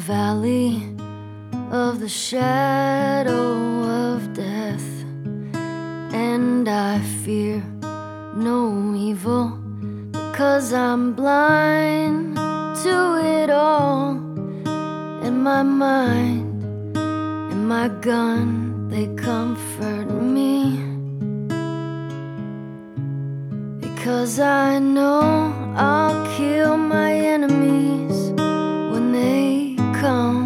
valley of the shadow of death, and I fear no evil, because I'm blind to it all. And my mind and my gun, they comfort me, because I know I'll kill my enemies when they come.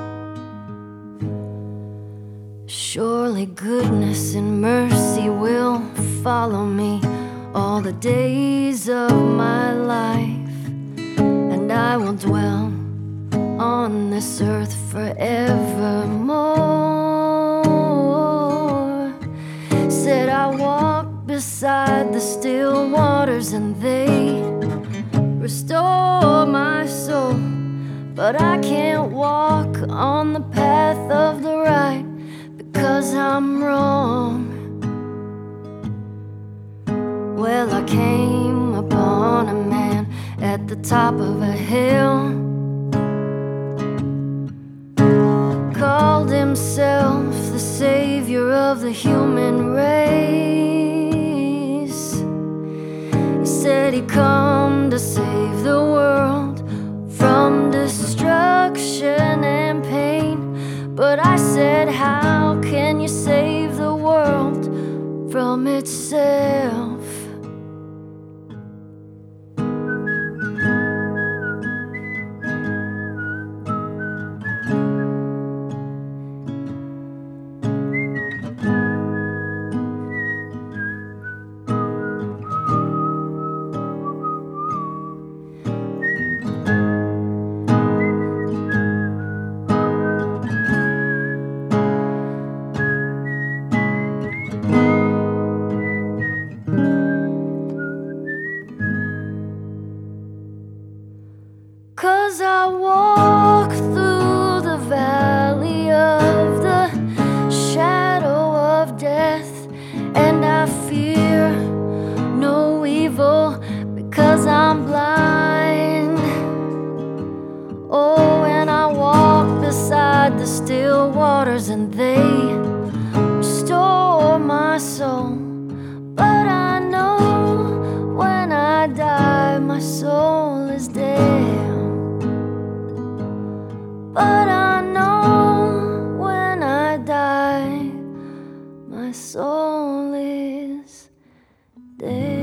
Surely goodness and mercy will follow me all the days of my life, and I will dwell on this earth forevermore. Said I walk beside the still waters, and they restore my soul, but I can't walk on the path of the right, because I'm wrong. Well, I came upon a man at the top of a hill, called himself the savior of the human race. He said he'd come to save the world from destruction and pain. But I said, how can you save the world from itself? Cause I walk through the valley of the shadow of death, and I fear no evil, because I'm blind. Oh, and I walk beside the still waters, and they restore my soul. But I know when I die, my soul is dead. But I know when I die, my soul is dead.